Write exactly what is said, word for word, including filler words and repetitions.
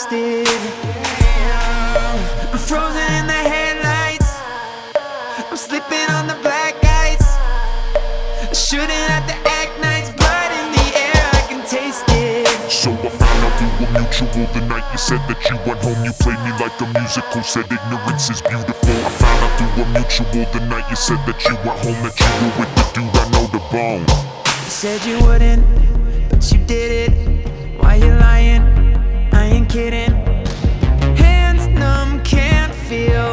wasted. I'm frozen in the headlights, I'm slipping on the black ice. I shouldn't have to act nice, blood in the air, I can taste it. So I found out we were mutual the night you said that you went home. You played me like a musical, said ignorance is beautiful. I found out we were mutual the night you said that you went home, that you were with the dude I know the bone. You said you wouldn't, but you did it. Why you lying? I ain't kidding. Hands numb, can't feel